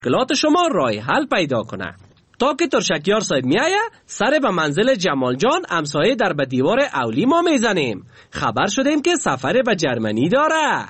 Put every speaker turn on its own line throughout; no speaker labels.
مشکلات شما راه حل پیدا کنه. تا که ترشکیار صاحب میایه سر به منزل جمال جان امسایه در به دیوار اولی ما میزنیم. خبر شدیم که سفر به جرمنی داره.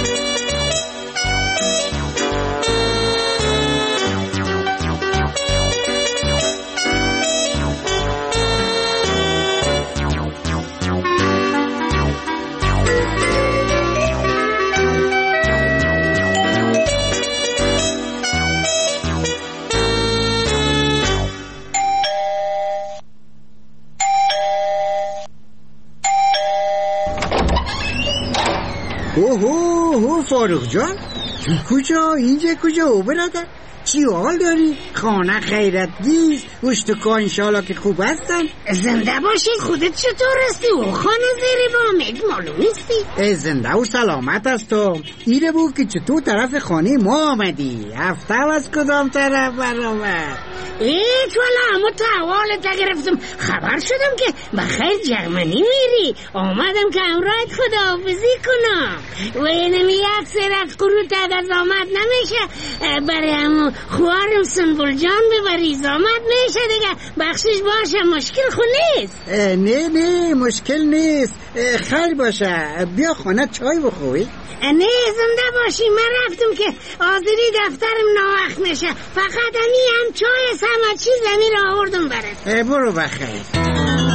اوه فاروق جان، کجا؟ اینجا کجا برادر؟ چی حال داری؟ خانه خیرت نیست؟ اشتکا انشالله که خوب هستن؟
زنده باشی. خودت چطور هستی؟ او خانه زیر بامت معلوم نیستی؟
زنده و سلامت هستم. ایره بود که چطور طرف خانه ما آمدی؟ هفته از کدام طرف برآمد؟
هیچ والا، اما تحوالت گرفتم. خبر شدم که بخیر جرمنی میری. آمدم که امرایت خداحافظی کنم. و اینمی یک سرت قروت اگر زامت نمیشه برای همون خوارم سنبول جان ببری. زامت میشه دیگه. بخشش باشه، مشکل خو نیست.
نه مشکل نیست. خیر باشه، بیا خانه چای بخوری.
نه زنده باشی. من رفتم که آذری دفترم ناوقت نشه. فقط هم چای همه چیز زمین آوردم برات.
برو بخیر.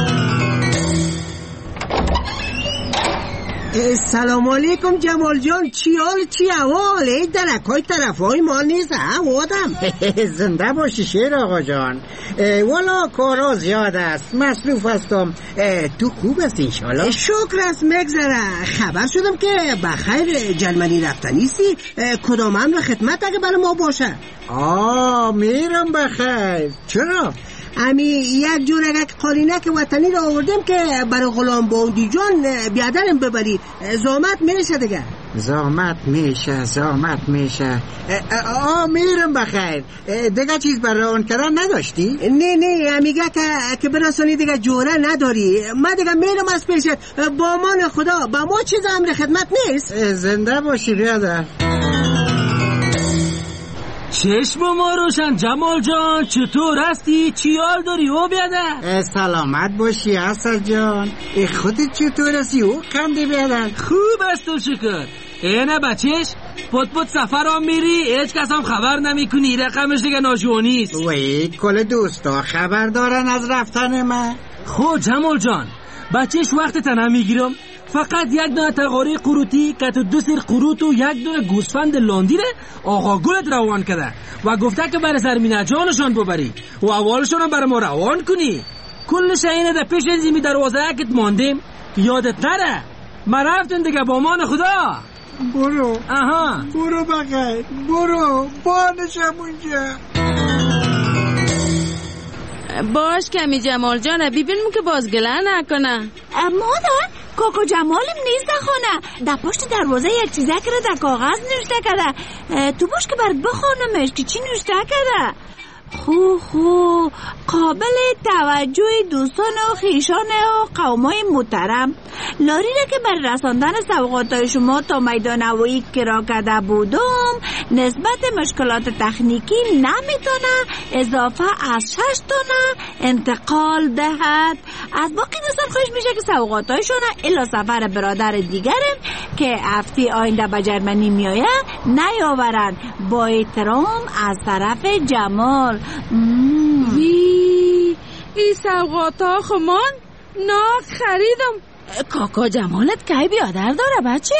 سلام علیکم جمال جان. چی حال چی احوال؟ درکای طرفای ما نیست آدم.
زنده باشی شیر آقا جان. والا کارا زیاد است، مصروف هستم. تو خوب است انشالله؟
شکر است مگذره. خبر شدم که بخیر جرمنی رفتنیستی. کدام امر خدمت اگه برای ما باشه؟
میرم بخیر. چرا؟
امی یک جورگک قالینک وطنی را آوردیم که برای غلام باندی جان بیادرم ببری. زامت میشه دیگه.
زامت میشه. میرم بخیر. دیگه چیز برای اون کردن نداشتی؟
نه میگه که برسانی دیگه جوره نداری. من دیگه میرم از پیشت. با امان خدا. با ما چیز امر خدمت نیست.
زنده باشی برادر.
چشم ما روشن جمال جان. چطور هستی؟ چی حال داری او بیادر؟
سلامت باشی حسن جان. خودت چطور هستی او خنده بیادر؟
خوب است تو شکر. اینه بچهش پت سفر هم میری هیچ کس هم خبر نمیکنی. رقمش دیگه ناجوانیست.
وای کل دوستا خبر دارن از رفتن من.
خود جمال جان بچهش وقت تنم میگیرم. فقط یک دونه تقاری قروتی که تو 2 سیر قروت و یک دونه گوسفند لاندیره آقا گلت روان کرده و گفته که برای زرمینه جانشان ببری و اولشان هم برای ما روان کنی. کلش اینه در پیش زمین دروازه اکت ماندیم که یادت نره. ما رفتیم دیگه با امان خدا.
برو بخیر. برو بانشم اونجا.
باش کمی جمال جانه ببینم که باز گله نکنه.
مادر کاکا جمالم نیست در خانه. در پشت دروازه یک چیزه کرده در کاغذ نوشته کرده. تو باش که برات بخونمش که چی نوشته کرده. خو قابل توجه دوستان و خیشان و قومای محترم، لاری را که بر رساندن سوغاتای شما تا میدان هوایی کرا کرده بودم نسبت مشکلات تکنیکی نمیتونه اضافه از 6 تونه انتقال دهد. از باقی دوستان خواهش میشه که سوغاتایشون الا سفر برادر دیگرم که هفته آینده به جرمنی میآید نیاورن. با احترام از طرف جمال.
این سوغاتا خمان ناک خریدم.
کاکا جمالت که بیادر داره بچه.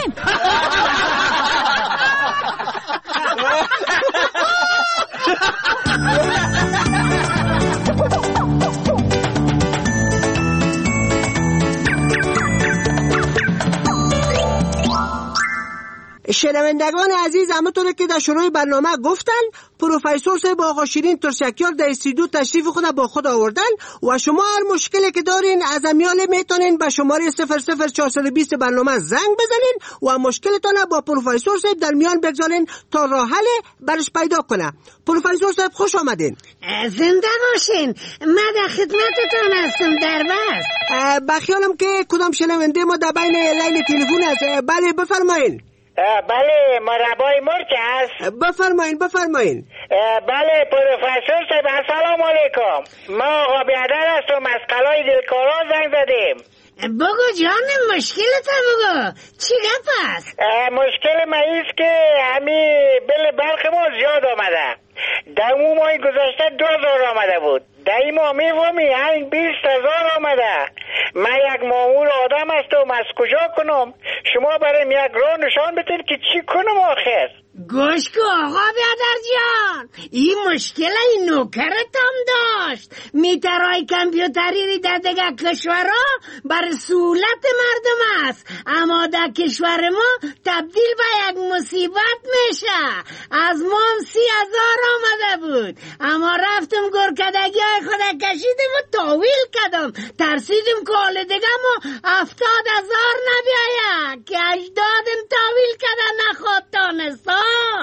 شنوندگان عزیز، همونطور که در شروع برنامه گفتن پروفسور صاحب آقا شیرین ترشکیار در استودیو تشریف خود با خود آوردن و شما هر مشکلی که دارین از امیال میتونین به شماره 00420 برنامه زنگ بزنین و مشکلتون با پروفسور صاحب در میان بگذارین تا راه حل برش پیدا کنه. پروفسور صاحب خوش آمدین.
زنده باشین. من در خدمتتون هستم در بس.
بخیالم که کدام شنونده ما در بین لین تلفن است. بله بفرمایین.
بله مربای مرچ هست.
بفرمایین.
بله پروفسور صاحب السلام علیکم. ما آقا بیادر هستم از قلای دلکارا زنگ زدیم.
بگو جانم مشکلت بگو چی گپ است؟
مشکل ما ایست که همین بل برق ما زیاد آمده. در اون ماه گذشته 2000 آمده بود. در این ماه میفهمی همین 20,000 آمده. من یک معمول آدم هستم از کجا کنم؟ شما برایم یک راه نشان بدید که چی کنم آخر؟
گوش کو آقا بیادر جان، این مشکل این نوکرت هم داشت. میترهای کامپیوتری در دیگه کشورها بر سهولت مردم است، اما در کشور ما تبدیل به یک مصیبت میشه. از ما 30,000 آمده بود، اما رفتم گرکدگی های خود کشیدم و تاویل کردم. ترسیدم که حال دیگه ما 70,000 نبیاید که 80 تاویل کردن نخواد دانستا.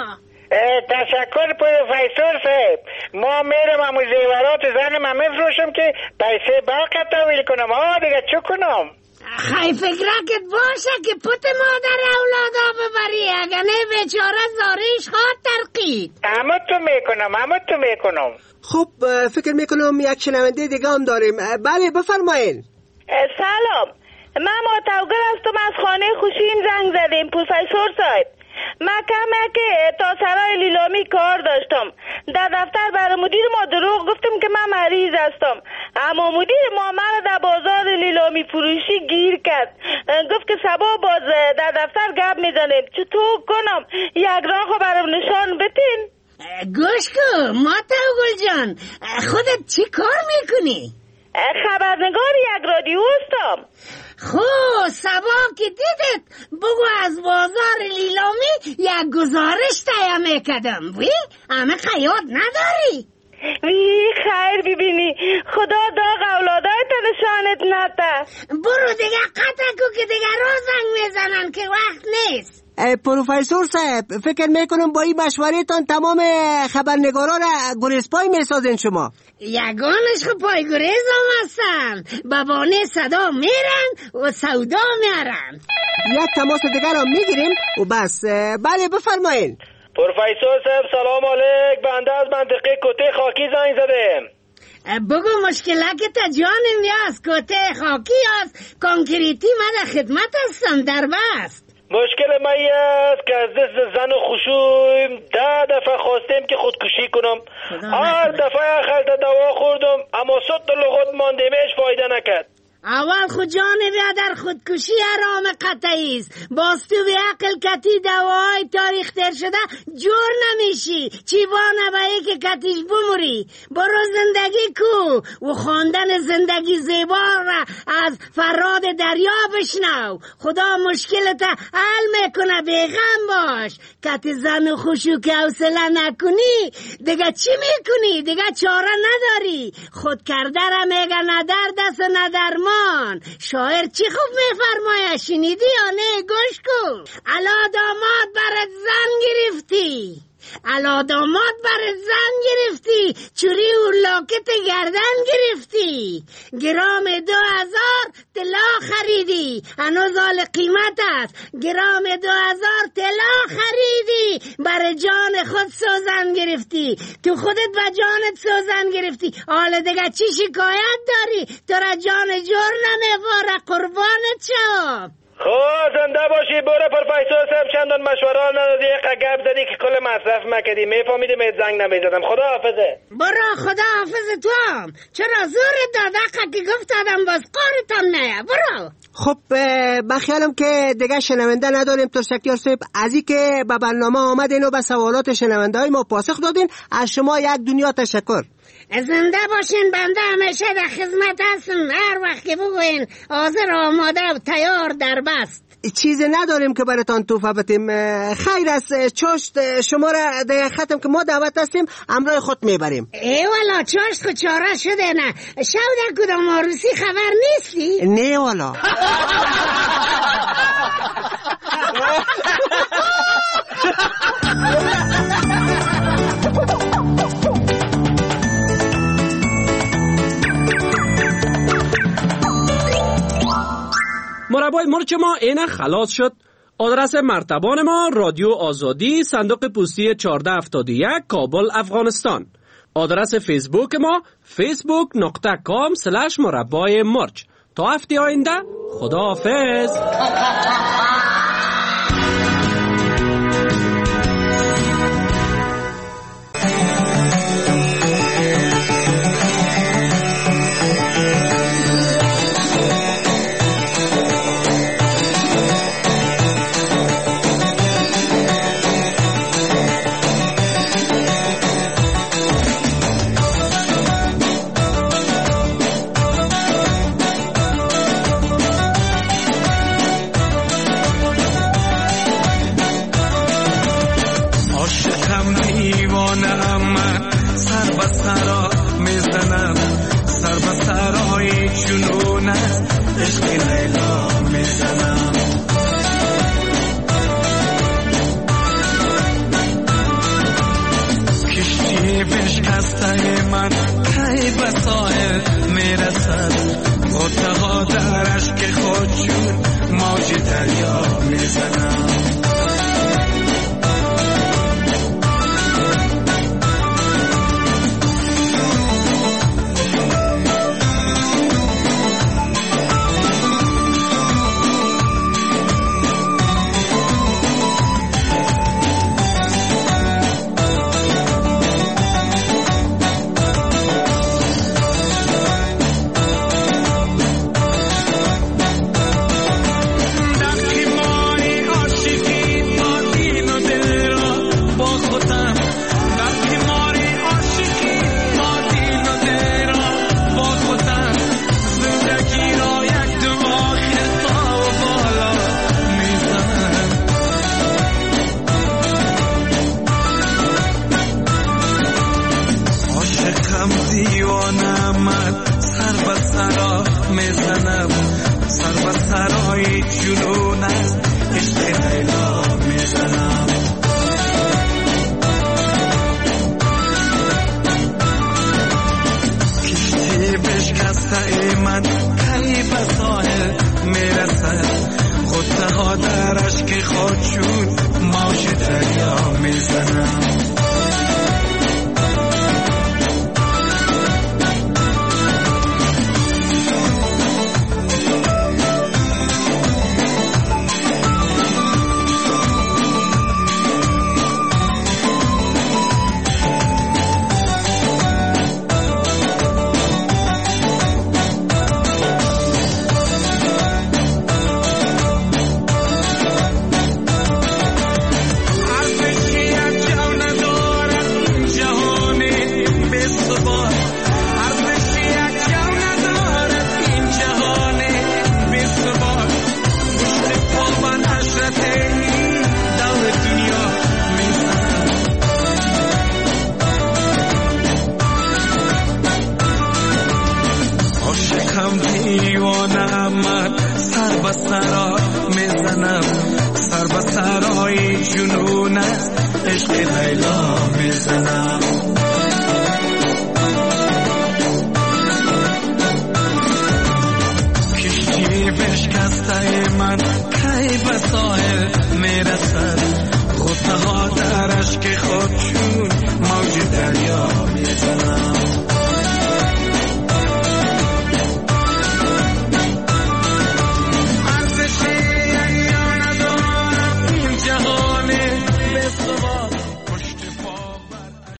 تشکر پروفسور صاحب. ما میرم همون زیورات زنم هم میفروشم که پیسه برق تحویل کنم. دیگه چو کنم؟
خیلی فکرکت باشه که پت مادر اولادا ببری، اگه نه بیچاره زاریش خواد ترقید.
همه تو میکنم.
خب فکر میکنم یک شنونده دیگه هم داریم. بله بفرمایین.
سلام، من ماتوگر هستم از خانه خوشیم زنگ زدیم پروفسور صاحب. من کمه که تا سرای لیلامی کار داشتم. در دفتر برای مدیر ما دروغ گفتم که من مریض هستم، اما مدیر ما من در بازار لیلامی فروشی گیر کرد. گفت که صبح باز در دفتر گپ میزنیم. چطور کنم؟ یک راهو برام نشان بدین.
گوش کو ماتوگل جان، خودت چی کار میکنی؟
خبرنگار یک رادیو هستم.
خب صبح که دیدت بگو از بازار لیلامی یک گزارش تهیه میکردم. وی همه خیاط نداری؟
وی خیر ببینی، خدا داغ اولادایت نشانت نده.
برو دیگه قطع کو که دیگه روزنگ میزنن که وقت نیست.
پروفسور صاحب فکر میکنم با این مشورهتان تمام خبرنگارا را گریزپای میسازین شما.
یگانش خب پای گریز هم هستن، بابانه صدا میرن و سودا میرن.
یک تماس دیگر هم میگیریم و بس. بله بفرمایین.
پروفسور صاحب سلام علیک، بنده از منطقه کوته خاکی زنگ زدم.
بگو مشکلک تا جانم یاست. کوته خاکی هست کانکریتی، من در خدمت هستم در بست.
مشکل ما است که از دست زن و خشویم 10 دفعه خواستیم که خودکشی کنم. هر دفعه آخر دوا خوردم اما صد لغت ماندیمش فایده نکرد.
اول خود جان بیادر خودکشی حرام قطعی است. باز تو به عقل کتی دواهای تاریخ تر شده جور نمیشی. چی بانه بایی که کتیش بموری. برو زندگی کو و خواندن زندگی زیبا را از فراد دریا بشنو. خدا مشکلت حل میکنه، بیغم باش. کتی زن و خوشو که حوصله نکنی دیگه چی میکنی؟ دیگه چاره نداری. خود کرده را میگه ندر دست ندرمان. شاعر چی خوب میفرمایه، شنیدی یا نه؟ گوش کن. الا داماد برات زن گرفتی، الا داماد برات زن گرفتی، چوری و لاکت گردن گرفتی، گرام 2000 طلا خریدی، هنوز حال قیمت است. گرام 2000 طلا خریدی، بر جان خود سوزن گرفتی، تو خودت به جانت سوزن گرفتی. حالا دیگه چی شکایت داری؟ تو را جان جور نمیواره، قربانت شو.
خب زنده باشی. برو پروفسور صاحب چندان مشوره ندادی، یک گپ زدی که کل مصرف مکدی. میفهمیدی میت زنگ نمیزدم. خدا حافظه.
برو خدا حافظ تو هم. چرا زورت داده که گفتادم باز قارتم نه. برو.
خب بخیالم که دیگه شنونده نداریم. ترشکیار صاحب از این که به برنامه آمدین و به سوالات شنونده های ما پاسخ دادین، از شما یک دنیا تشکر.
زنده باشین، بنده همیشه در خدمت هستم. هر وقت که بگوین حاضر آماده و تیار در بست.
چیزی نداریم که براتان توفه بدیم. خیر است. چاشت شما را در ختم که ما دعوت هستیم امرای خود میبریم.
ای والا چاشت خود چاره شده نه. شو در کدام عروسی خبر نیستی؟
نه والا.
مربای مرچ ما اینه خلاص شد. آدرس مرتبان ما رادیو آزادی، صندوق پستی 1471 کابل افغانستان. آدرس فیسبوک ما facebook.com/مربع تا هفته آینده خداحافظ.
سر و سرای جنون است عشق لیلا میزنم